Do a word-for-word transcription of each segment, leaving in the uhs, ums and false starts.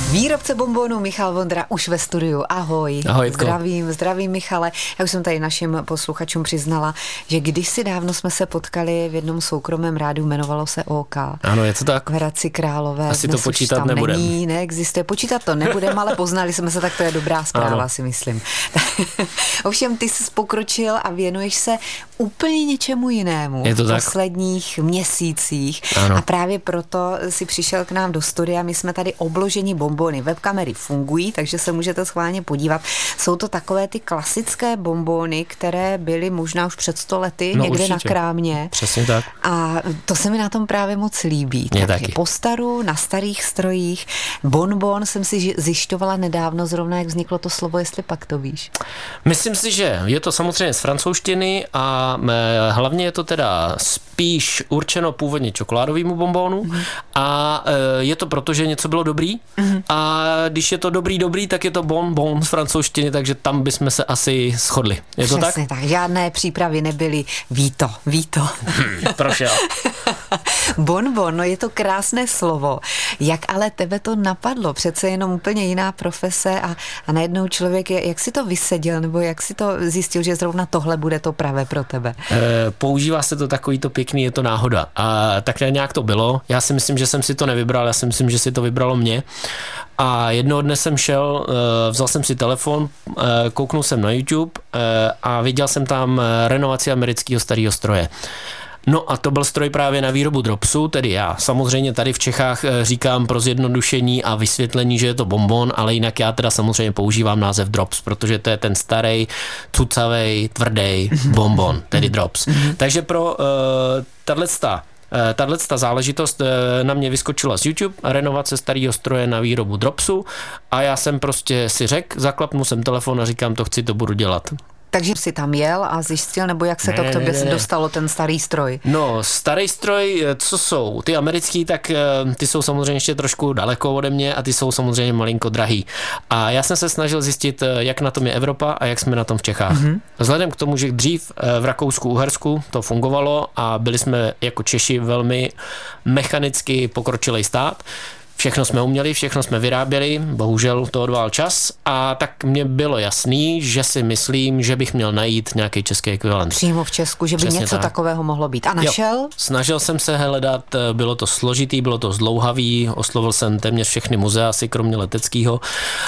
Výrobce bonbonů Michal Vondra už ve studiu. Ahoj. Ahoj. Zdravím, zdravím Michale. Já už jsem tady našim posluchačům přiznala, že kdysi dávno jsme se potkali v jednom soukromém rádiu, jmenovalo se O K. Ano, je to tak. V Hradci Králové. Asi to počítat nebudem. Není, neexistuje. Počítat to nebudem, ale poznali jsme se, tak to je dobrá zpráva, ano. Si myslím. Ovšem, ty jsi pokročil a věnuješ se úplně něčemu jinému je to v tak? posledních měsících. Ano. A právě proto si přišel k nám do studia. My jsme tady obloženi bonbony. Webkamery fungují, takže se můžete schválně podívat. Jsou to takové ty klasické bonbony, které byly možná už před sto lety no, někde určitě. na krámě. Přesně tak. A to se mi na tom právě moc líbí. Mě Takže taky. po staru, na starých strojích. Bonbon jsem si zjišťovala nedávno zrovna, jak vzniklo to slovo, jestli pak to víš. Myslím si, že je to samozřejmě z francouzštiny a hlavně je to teda spíš určeno původně čokoládovému bonbonu mm. a je to proto, že něco bylo dobrý mm. a když je to dobrý, dobrý, tak je to bonbon z francouzštiny, takže tam bychom se asi shodli. Je to Přesně tak? tak? Žádné přípravy nebyly. Ví to, ví to. Hmm, prošel. Bonbon, no je to krásné slovo. Jak ale tebe to napadlo? Přece jenom úplně jiná profese a, a najednou člověk, jak si to vyseděl, nebo jak si to zjistil, že zrovna tohle bude to pravé pro tebe? E, používá se to takový to pěkný, je to náhoda. A tak nějak to bylo. Já si myslím, že jsem si to nevybral, já si myslím, že si to vybralo mě. A jednoho dne jsem šel, vzal jsem si telefon, kouknul jsem na YouTube a viděl jsem tam renovaci amerického starého stroje. No a to byl stroj právě na výrobu dropsu, tedy já samozřejmě tady v Čechách říkám pro zjednodušení a vysvětlení, že je to bonbon, ale jinak já teda samozřejmě používám název drops, protože to je ten starý, cucavej, tvrdý bonbon, tedy drops. Takže pro uh, tato Tahle záležitost na mě vyskočila z YouTube, renovace starého stroje na výrobu dropsu a já jsem prostě si řekl, zaklapnul jsem telefon a říkám, to chci, to budu dělat. Takže jsi tam jel a zjistil, nebo jak se ne, to k tobě ne, ne. dostalo, ten starý stroj? No, starý stroj, co jsou? Ty americký, tak ty jsou samozřejmě ještě trošku daleko ode mě a ty jsou samozřejmě malinko drahý. A já jsem se snažil zjistit, jak na tom je Evropa a jak jsme na tom v Čechách. Mm-hmm. Vzhledem k tomu, že dřív v Rakousku, Uhersku to fungovalo a byli jsme jako Češi velmi mechanicky pokročilý stát, všechno jsme uměli, všechno jsme vyráběli, bohužel to odvál čas a tak mě bylo jasný, že si myslím, že bych měl najít nějaký český ekvivalent. Přímo v Česku, že by Přesně něco tak. takového mohlo být. A našel? Jo. Snažil jsem se hledat, bylo to složitý, bylo to zdlouhavý, oslovil jsem téměř všechny muzea, asi kromě leteckého.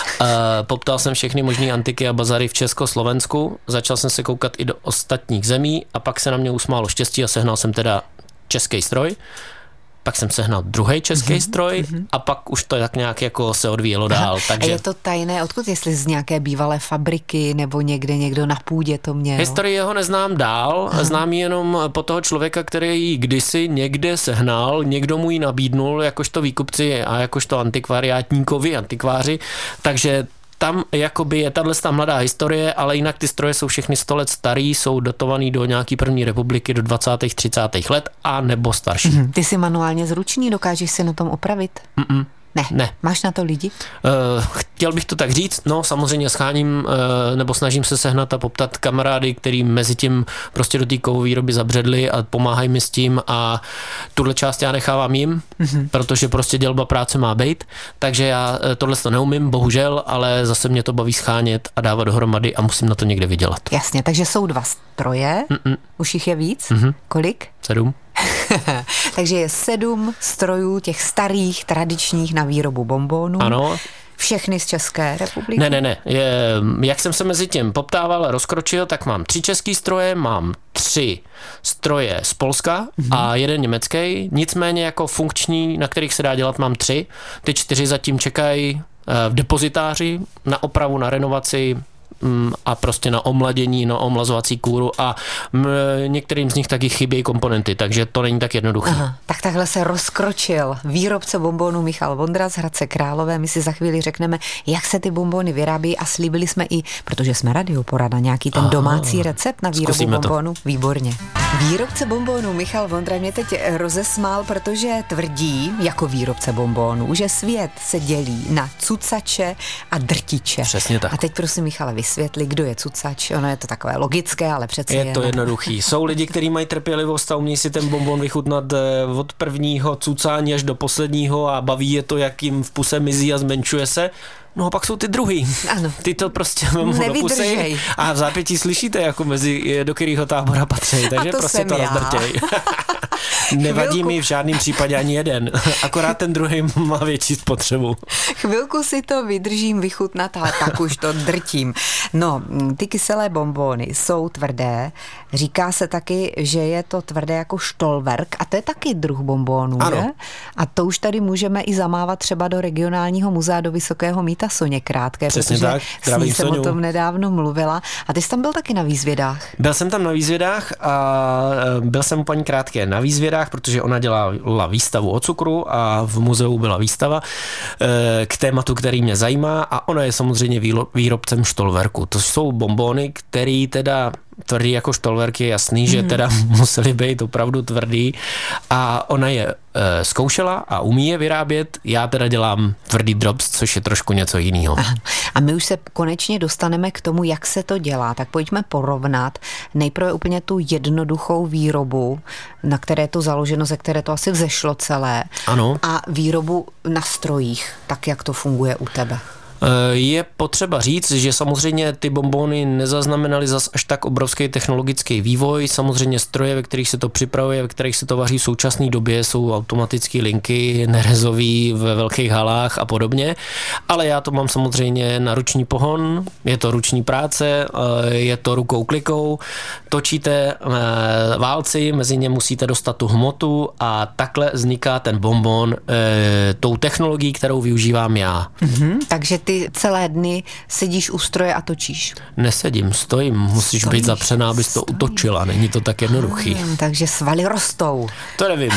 Poptal jsem všechny možné antiky a bazary v Československu, začal jsem se koukat i do ostatních zemí a pak se na mě usmálo štěstí a sehnal jsem teda český stroj. Pak jsem sehnal druhý český mm-hmm. stroj a pak už to tak nějak jako se odvíjelo dál. Takže... A je to tajné, odkud, jestli z nějaké bývalé fabriky nebo někde někdo na půdě to měl? Historii jeho neznám dál, Aha. znám ji jenom po toho člověka, který ji kdysi někde sehnal, někdo mu ji nabídnul, jakožto výkupci a jakožto antikvariátníkovi, antikváři, takže tam jakoby je tato mladá historie, ale jinak ty stroje jsou všechny sto let starý, jsou datovaný do nějaký první republiky do dvacátých třicátých let a nebo starší. Mm-hmm. Ty jsi manuálně zručný, dokážeš si na tom opravit? Mm-mm. Ne. ne. Máš na to lidi? Uh, chtěl bych to tak říct, no samozřejmě scháním uh, nebo snažím se sehnat a poptat kamarády, který mezi tím prostě do té kovové výroby zabředli a pomáhají mi s tím a tuhle část já nechávám jim, mm-hmm. protože prostě dělba práce má být, takže já tohle to neumím, bohužel, ale zase mě to baví schánět a dávat dohromady a musím na to někde vydělat. Jasně, takže jsou dva stroje, Mm-mm. už jich je víc? Mm-hmm. Kolik? Sedm. Takže je sedm strojů těch starých, tradičních na výrobu bonbonů. Ano. Všechny z České republiky? Ne, ne, ne. Je, jak jsem se mezi tím poptával, rozkročil, tak mám tři český stroje, mám tři stroje z Polska mm-hmm. a jeden německý. Nicméně jako funkční, na kterých se dá dělat, mám tři. Ty čtyři zatím čekají v depozitáři na opravu, na renovaci a prostě na omladění, na omlazovací kůru a m, některým z nich taky chybějí komponenty, takže to není tak jednoduché. Aha, tak takhle se rozkročil výrobce bonbonů Michal Vondra z Hradce Králové. My si za chvíli řekneme, jak se ty bonbony vyrábí a slíbili jsme i, protože jsme radioporada, nějaký ten Aha, domácí recept na výrobu bonbonů. Výborně. Výrobce bonbonů Michal Vondra mě teď rozesmál, protože tvrdí, jako výrobce bonbonů, že svět se dělí na cucače a drtiče. Přesně tak. A teď prosím Michale, vysvětlí vysvětlit, kdo je cucač. Ono je to takové logické, ale přece je jen. to jednoduchý. Jsou lidi, kteří mají trpělivost a umějí si ten bonbon vychutnat od prvního cucání až do posledního a baví je to, jak jim v puse mizí a zmenšuje se. No a pak jsou ty druhý. Ano. Ty to prostě vemu do pusy a v zápětí slyšíte, jako mezi, do kterého tábora patří, takže to prostě to rozdrtěj. Nevadí Chvilku. mi v žádném případě ani jeden, akorát ten druhý má větší spotřebu. Chvilku si to vydržím vychutnat, ale pak už to drtím. No, ty kyselé bonbony jsou tvrdé, říká se taky, že je to tvrdé jako štolverk a to je taky druh bonbonů, že? A to už tady můžeme i zamávat třeba do regionálního muzea, do Vysokého mýta Soně Krátké, přesně protože tak. s ní jsem o tom nedávno mluvila. A ty jsi tam byl taky na výzvědách. Byl jsem tam na výzvědách a byl jsem u paní Krátké na výzvědách, protože ona dělala výstavu o cukru a v muzeu byla výstava k tématu, který mě zajímá a ona je samozřejmě výrobcem štolverku. To jsou bonbony, který teda tvrdý jako štolverk, je jasný, mm. že teda museli být opravdu tvrdý a ona je e, zkoušela a umí je vyrábět. Já teda dělám tvrdý drops, což je trošku něco jiného. A my už se konečně dostaneme k tomu, jak se to dělá. Tak pojďme porovnat nejprve úplně tu jednoduchou výrobu, na které je to založeno, ze které to asi vzešlo celé. Ano. A výrobu na strojích, tak jak to funguje u tebe. Je potřeba říct, že samozřejmě ty bonbony nezaznamenaly zas až tak obrovský technologický vývoj. Samozřejmě stroje, ve kterých se to připravuje, ve kterých se to vaří v současné době, jsou automatické linky, nerezový ve velkých halách a podobně. Ale já to mám samozřejmě na ruční pohon, je to ruční práce, je to rukou klikou, točíte válci, mezi ně musíte dostat tu hmotu a takhle vzniká ten bonbon tou technologií, kterou využívám já. Mm-hmm, takže ty Ty celé dny sedíš u stroje a točíš? Nesedím, stojím. Musíš Stojíš, být zapřená, abys to utočila. Není to tak jednoduchý. Hmm, takže svaly rostou. To nevím.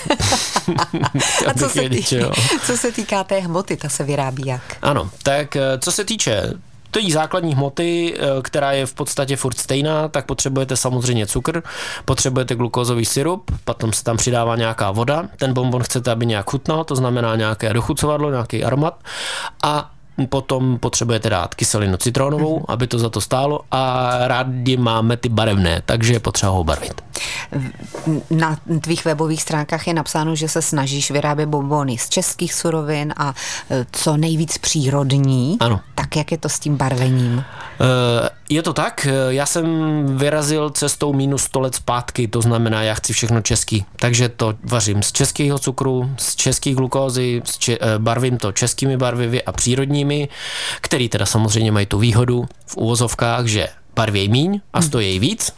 A co se, tý, co se týká té hmoty, ta se vyrábí jak? Ano, tak co se týče té základní hmoty, která je v podstatě furt stejná, tak potřebujete samozřejmě cukr, potřebujete glukózový sirup, potom se tam přidává nějaká voda, ten bonbon chcete, aby nějak chutnal, to znamená nějaké dochucovadlo, nějaký aromat a potom potřebujete dát kyselinu citronovou, mm-hmm. aby to za to stálo a rádi máme ty barevné, takže je potřeba ho barvit. Na tvých webových stránkách je napsáno, že se snažíš vyrábět bonbony z českých surovin a co nejvíc přírodní. Ano. Tak jak je to s tím barvením? Je to tak, já jsem vyrazil cestou minus sto let zpátky, to znamená, já chci všechno český, takže to vařím z českého cukru, z české glukózy, z če- barvím to českými barvivy a přírodními, který teda samozřejmě mají tu výhodu v uvozovkách, že barvěj míň a stojí víc.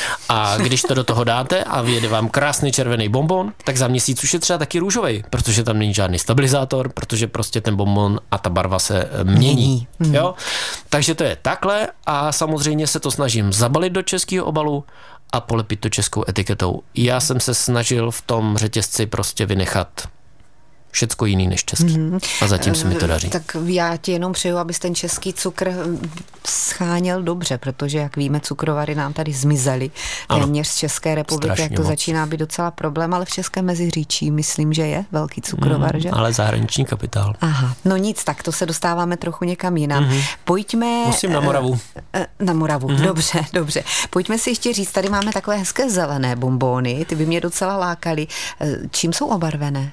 A když to do toho dáte a vyjede vám krásný červený bonbon, tak za měsíc už je třeba taky růžový, protože tam není žádný stabilizátor, protože prostě ten bonbon a ta barva se mění. Mm. Jo? Takže to je takhle a samozřejmě se to snažím zabalit do českého obalu a polepit to českou etiketou. Já jsem se snažil v tom řetězci prostě vynechat všecko jiný než český. Mm. A zatím se mi to daří. Tak já ti jenom přeju, abys ten český cukr scháněl dobře, protože jak víme, cukrovary nám tady zmizely téměř z České republiky, strašně jak to moc. Začíná být docela problém, ale v Českém Meziříčí myslím, že je velký cukrovar, mm, že? Ale zahraniční kapitál. Aha, no nic, tak to se dostáváme trochu někam jinam. Mm. Pojďme... Musím na Moravu. Na Moravu, mm. dobře, dobře. Pojďme si ještě říct, tady máme takové hezké zelené bonbóny, ty by mě docela lákaly. Čím jsou obarvené?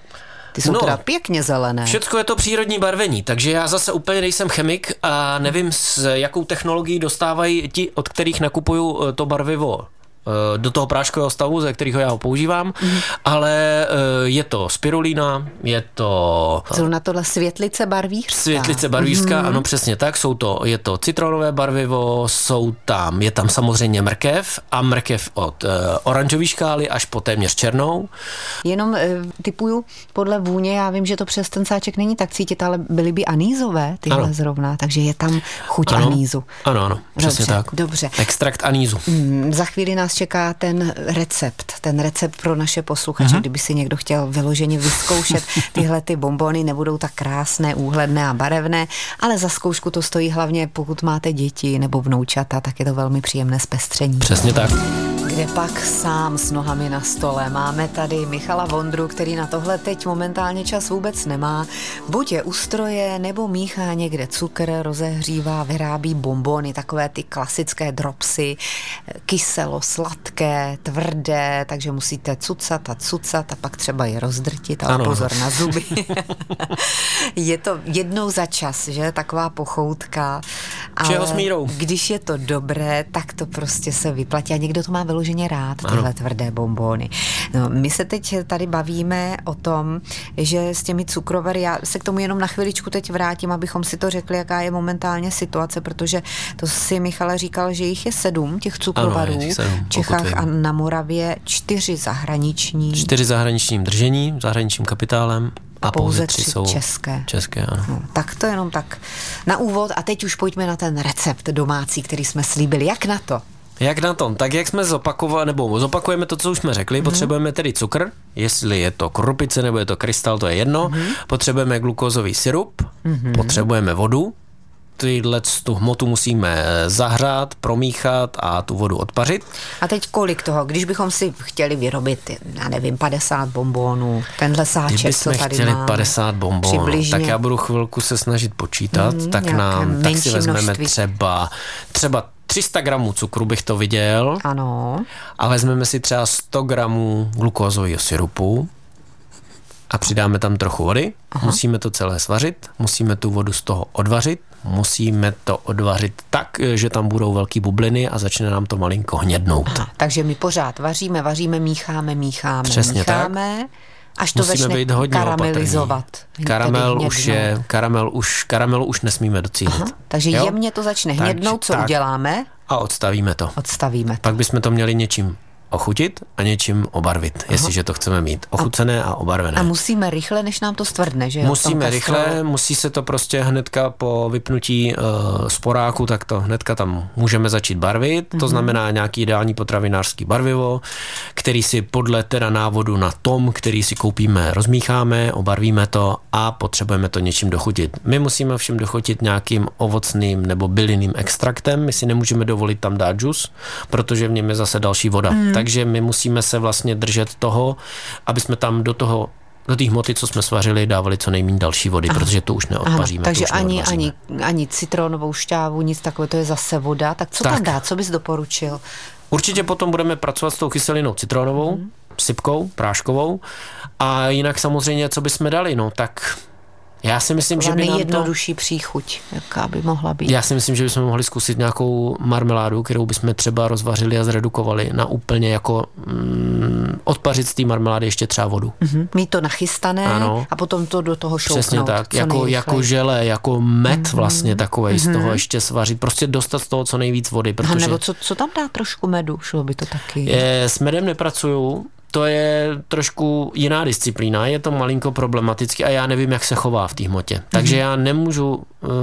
Ty jsou no, teda pěkně zelené. Všecko je to přírodní barvení, takže já zase úplně nejsem chemik a nevím, s jakou technologií dostávají ti, od kterých nakupuju to barvivo do toho práškového stavu, ze kterého já ho používám, mm. ale je to spirulína, je to... Zrovna tohle světlice barvířská. Světlice barvířská, mm. ano, přesně tak, jsou to, je to citronové barvivo, jsou tam, je tam samozřejmě mrkev a mrkev od uh, oranžové škály až po téměř černou. Jenom uh, typuju podle vůně, já vím, že to přes ten sáček není tak cítit, ale byly by anízové tyhle ano. zrovna, takže je tam chuť ano. anízu. Ano, ano, přesně dobře, tak. Dobře. Extrakt anízu. Mm, za chvíli nás čeká ten recept, ten recept pro naše posluchače, uh-huh. kdyby si někdo chtěl vyloženě vyzkoušet tyhle ty bonbony, nebudou tak krásné, úhledné a barevné, ale za zkoušku to stojí hlavně, pokud máte děti nebo vnoučata, tak je to velmi příjemné zpestření. Přesně tak. kde pak sám s nohami na stole. Máme tady Michala Vondru, který na tohle teď momentálně čas vůbec nemá. Buď je u stroje, nebo míchá někde cukr, rozehřívá, vyrábí bonbony, takové ty klasické dropsy, kyselo, sladké, tvrdé, takže musíte cucat a cucat a pak třeba je rozdrtit, ale ano. Pozor na zuby. Je to jednou za čas, že? Taková pochoutka. Čeho s mírou? Když je to dobré, tak to prostě se vyplatí a někdo to má vyloženě rád, tyhle ano. tvrdé bonbony. No, my se teď tady bavíme o tom, že s těmi cukrovary, já se k tomu jenom na chviličku teď vrátím, abychom si to řekli, jaká je momentálně situace, protože to si Michale říkal, že jich je sedm těch cukrovarů ano, sedm, v Čechách a na Moravě čtyři zahraniční. Čtyři zahraničním držením, zahraničním kapitálem. A pouze, pouze tři, tři jsou české. České, ano. No, tak to jenom tak na úvod a teď už pojďme na ten recept domácí, který jsme slíbili. Jak na to? Jak na tom? Tak jak jsme zopakovali, nebo zopakujeme to, co už jsme řekli, mm-hmm. potřebujeme tedy cukr, jestli je to krupice nebo je to krystal, to je jedno. Mm-hmm. Potřebujeme glukózový sirup, mm-hmm. potřebujeme vodu. Tyhle tu hmotu musíme zahřát, promíchat a tu vodu odpařit. A teď kolik toho? Když bychom si chtěli vyrobit, já nevím, padesát bonbonů, tenhle sáček, co tady chtěli máme, padesát bonbonů, přibližně. Tak já budu chvilku se snažit počítat, mm, tak nám, tak si vezmeme množství. třeba, třeba tři sta gramů cukru bych to viděl. Ano. A vezmeme si třeba sto gramů glukózového syrupu. A přidáme tam trochu vody, aha. musíme to celé svařit, musíme tu vodu z toho odvařit, musíme to odvařit tak, že tam budou velký bubliny a začne nám to malinko hnědnout. Aha, takže my pořád vaříme, vaříme, mícháme, mícháme, přesně mícháme, tak. Až to musíme začne karamelizovat. Karamel už je, karamel už, karamelu už nesmíme docílit. Aha, takže jo? Jemně to začne hnědnout, co tak. uděláme? A odstavíme to. Odstavíme to. Pak bychom to měli něčím ochutit a něčím obarvit, aha. jestliže to chceme mít ochucené a obarvené. A musíme rychle, než nám to stvrdne, že jo? Musíme rychle, musí se to prostě hnedka po vypnutí uh, sporáku, tak to hnedka tam můžeme začít barvit, mm-hmm. to znamená nějaký ideální potravinářský barvivo, který si podle teda návodu na tom, který si koupíme, rozmícháme, obarvíme to a potřebujeme to něčím dochutit. My musíme všem dochutit nějakým ovocným nebo bylinným extraktem, my si nemůžeme dovolit tam dát džus, protože v něm je zase další voda. Mm. Takže my musíme se vlastně držet toho, aby jsme tam do toho, do té hmoty, co jsme svařili, dávali co nejméně další vody, aha. protože to už neodpaříme. Aha, takže už ani, ani, ani citronovou šťávu, nic takového, to je zase voda. Tak co tak. tam dát, co bys doporučil? Určitě potom budeme pracovat s tou kyselinou citronovou, mm. sypkou, práškovou a jinak samozřejmě, co bychom dali, no tak... Já si myslím, že by nám to... nejjednodušší příchuť, jaká by mohla být. Já si myslím, že bychom mohli zkusit nějakou marmeládu, kterou bychom třeba rozvařili a zredukovali na úplně jako mm, odpařit z té marmelády ještě třeba vodu. Mm-hmm. Mít to nachystané ano. a potom to do toho šoupnout. Přesně tak, jako, jako žele, jako med mm-hmm. vlastně takovej, mm-hmm. z toho ještě svařit, prostě dostat z toho co nejvíc vody. Protože... A nebo co, co tam dá trošku medu, šlo by to taky? Je, s medem nepracuju. To je trošku jiná disciplína, je to malinko problematický a já nevím, jak se chová v té hmotě. Mm-hmm. Takže já nemůžu,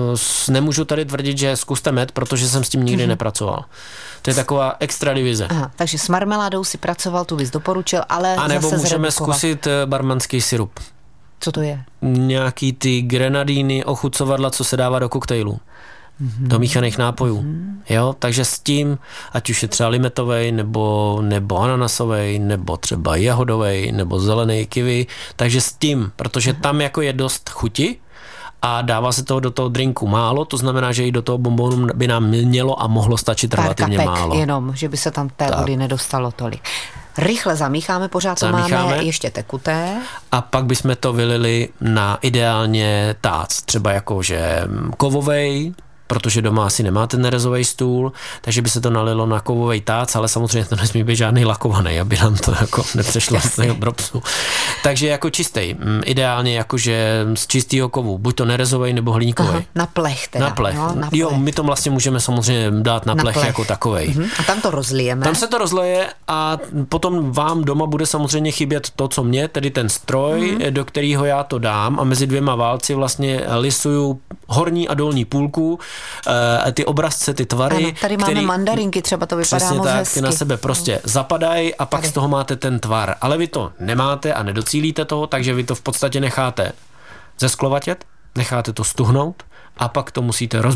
nemůžu tady tvrdit, že zkuste med, protože jsem s tím nikdy mm-hmm. nepracoval. To je taková extra divize. Aha, takže s marmeládou si pracoval, tu bys doporučil, ale a nebo zase můžeme zredukovat. Zkusit barmanský sirup. Co to je? Nějaký ty grenadíny, ochucovadla, co se dává do koktejlu. Mm-hmm. Do míchaných nápojů. Mm-hmm. Jo, takže s tím, ať už je třeba limetovej, nebo, nebo ananasovej, nebo třeba jahodovej, nebo zelený kiwi, takže s tím, protože tam jako je dost chuti a dává se toho do toho drinku málo, to znamená, že i do toho bonbonu by nám mělo a mohlo stačit Pár relativně kapek málo. Jenom, že by se tam té vody nedostalo tolik. Rychle zamícháme, pořád to zamícháme, máme ještě tekuté. A pak bychom to vylili na ideálně tác, třeba jakože kovovej, protože doma asi nemáte nerezový stůl, takže by se to nalilo na kovový tác, ale samozřejmě to nesmí být žádný lakovaný, aby nám to jako nepřešlo z toho dropsu. Takže jako čistý, ideálně jakože z čistého kovu, buď to nerezový nebo hliníkový. Aha, na plech teda. Na plech. No, na plech. Jo, my to vlastně můžeme samozřejmě dát na, na plech, plech jako takovej. Uh-huh. A tam to rozlijeme. Tam se to rozleje a potom vám doma bude samozřejmě chybět to, co mě, tedy ten stroj, uh-huh. do kterého já to dám a mezi dvěma válci vlastně lisuju horní a dolní půlku, Uh, ty obrazce, ty tvary. Ano, tady který, máme mandarinky, třeba to vypadá přesně moc tak, hezky. Ty na sebe prostě zapadají a pak tady z toho máte ten tvar. Ale vy to nemáte a nedocílíte toho, takže vy to v podstatě necháte zesklovatět, necháte to stuhnout a pak to musíte rozbít.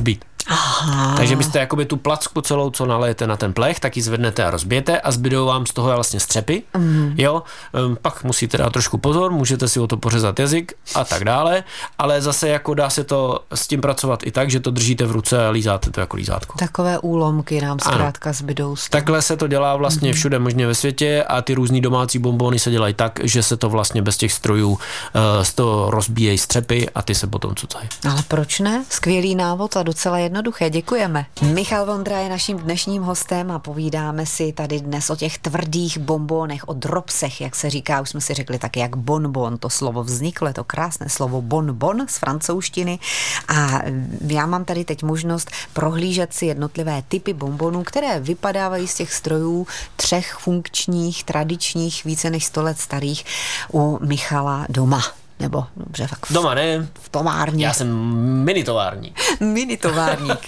Aha. Takže byste jakoby tu placku celou, co nalejete na ten plech, tak ji zvednete a rozbijete a zbydou vám z toho vlastně střepy. Mm. Jo, pak musíte dát trošku pozor, můžete si o to pořezat jazyk a tak dále, ale zase jako dá se to s tím pracovat i tak, že to držíte v ruce a lízáte to jako lízátko. Takové úlomky nám zkrátka zbydou. Takhle se to dělá vlastně všude možně ve světě a ty různý domácí bonbony se dělají tak, že se to vlastně bez těch strojů uh, z toho rozbíjejí střepy a ty se potom cucají. Ale proč ne? Skvělý návod a docela jednoduché. Děkujeme. Michal Vondra je naším dnešním hostem a povídáme si tady dnes o těch tvrdých bonbonech, o dropsech, jak se říká, už jsme si řekli tak, jak bonbon, to slovo vzniklo, je to krásné slovo bonbon z francouzštiny a já mám tady teď možnost prohlížet si jednotlivé typy bonbonů, které vypadávají z těch strojů třech funkčních, tradičních, více než sto let starých u Michala doma. Nebo dobře, fakt v, doma ne. V továrně. Já jsem minitovárník. Minitovárník.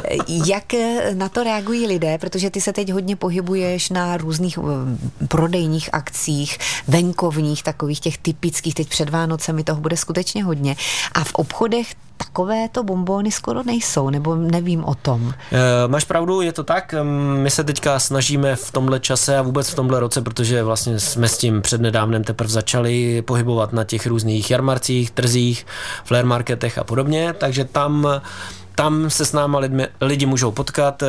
Jak na to reagují lidé, protože ty se teď hodně pohybuješ na různých prodejních akcích, venkovních, takových těch typických, teď před Vánocemi toho bude skutečně hodně. A v obchodech takovéto bonbony skoro nejsou, nebo nevím o tom. E, máš pravdu, je to tak. My se teďka snažíme v tomhle čase a vůbec v tomhle roce, protože vlastně jsme s tím přednedávnem teprve začali pohybovat na těch různých jarmarcích, trzích, flare marketech a podobně, takže tam Tam se s náma lidmi, lidi můžou potkat,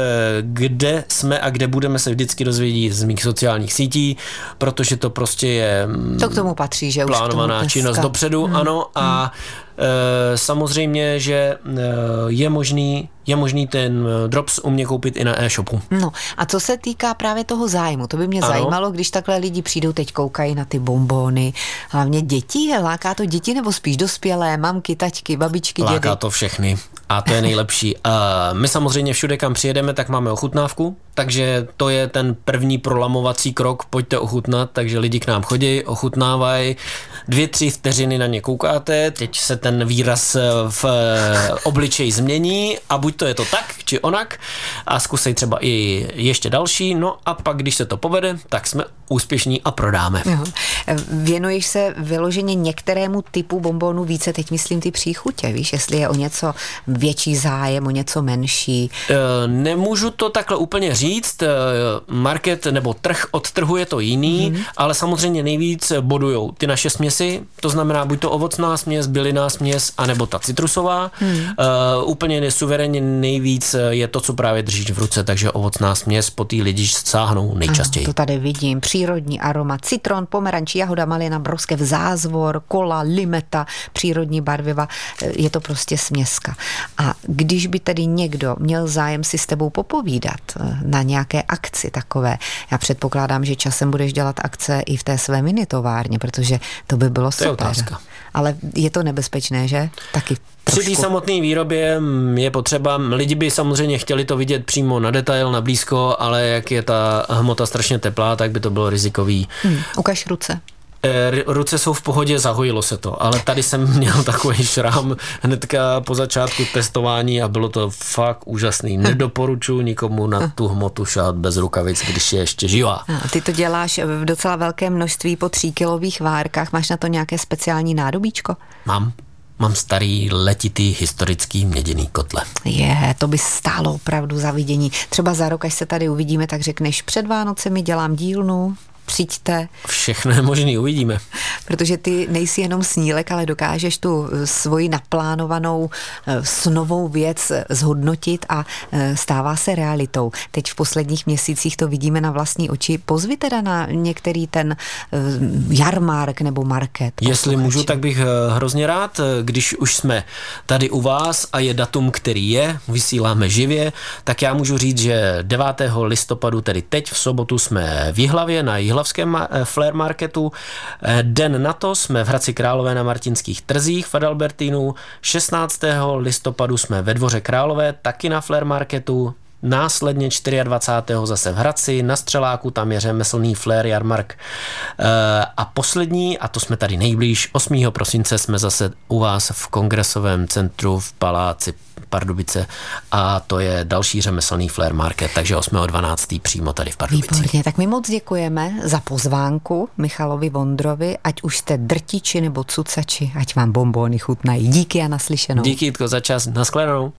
kde jsme a kde budeme se vždycky dozvědět z mých sociálních sítí, protože to prostě je to k tomu patří, že plánovaná už činnost dopředu, hmm. ano, a hmm. e, samozřejmě, že e, je možný je možný ten drops u mě koupit i na e-shopu. No a co se týká právě toho zájmu, to by mě ano. zajímalo, když takhle lidi přijdou, teď koukají na ty bonbony, hlavně děti, láká to děti nebo spíš dospělé, mamky, taťky, babičky, dědy? Láká to všechny a to je nejlepší. A my samozřejmě všude, kam přijedeme, tak máme ochutnávku, takže to je ten první prolamovací krok, pojďte ochutnat, takže lidi k nám chodí, ochutnávají, dvě, tři vteřiny na ně koukáte, teď se ten výraz v obličeji změní a buď to je to tak, či onak a zkusej třeba i ještě další, no a pak, když se to povede, tak jsme úspěšní a prodáme. Jo. Věnuješ se vyloženě některému typu bonbonu více, teď myslím ty příchutě, víš, jestli je o něco větší zájem, o něco menší? E, nemůžu to takhle úplně říct, e, market nebo trh od trhu je to jiný, mm. ale samozřejmě nejvíc bodujou ty naše směsi, to znamená buď to ovocná směs, bylinná směs, anebo ta citrusová. Mm. E, úplně suverénně nejvíc je to, co právě držíš v ruce, takže ovocná směs po té lidi sáhnou nejčastěji. Ano, to tady vidím, přírodní aroma, citron, pomeranč, jahoda, malina, broskev, zázvor, kola, limeta, přírodní barviva, je to prostě směska. A když by tedy někdo měl zájem si s tebou popovídat na nějaké akci takové, já předpokládám, že časem budeš dělat akce i v té své minitovárně, protože to by bylo super. To je otázka. Ale je to nebezpečné, že? Taky Při té samotné výrobě je potřeba, lidi by samozřejmě chtěli to vidět přímo na detail, na blízko, ale jak je ta hmota strašně teplá, tak by to bylo rizikový. Hmm, ukaž ruce. Ruce jsou v pohodě, zahojilo se to, ale tady jsem měl takový šrám hnedka po začátku testování a bylo to fakt úžasný. Nedoporučuji nikomu na tu hmotu šát bez rukavic, když je ještě živá. A ty to děláš v docela velkém množství po tříkilových várkách. Máš na to nějaké speciální nádobíčko? Mám. Mám starý, letitý, historický měděný kotle. Je, to by stálo opravdu za vidění. Třeba za rok, až se tady uvidíme, tak řekneš, před Vánocemi dělám dílnu, přijďte. Všechno je možný, uvidíme. Protože ty nejsi jenom snílek, ale dokážeš tu svoji naplánovanou snovou věc zhodnotit a stává se realitou. Teď v posledních měsících to vidíme na vlastní oči. Pozvi teda na některý ten jarmark nebo market. Jestli můžu, tak bych hrozně rád, když už jsme tady u vás a je datum, který je, vysíláme živě, tak já můžu říct, že devátého listopadu, tedy teď v sobotu, jsme v Jihlavě na Jihlavském flare marketu. Den na to jsme v Hradci Králové na Martinských trzích v Adalbertínu. šestnáctého listopadu jsme ve Dvoře Králové, taky na flare marketu. Následně dvacátého čtvrtého zase v Hradci, na Střeláku, tam je řemeslný flare jarmark. A poslední, a to jsme tady nejblíž, osmého prosince jsme zase u vás v Kongresovém centru v Paláci Pardubice a to je další řemeslný flare market, takže osmého dvanáctého přímo tady v Pardubicích. Výborně, tak my moc děkujeme za pozvánku Michalovi Vondrovi, ať už jste drtiči nebo cucači, ať vám bonbony chutnají. Díky a naslyšenou. Díky, Jitko, za čas, nashledanou.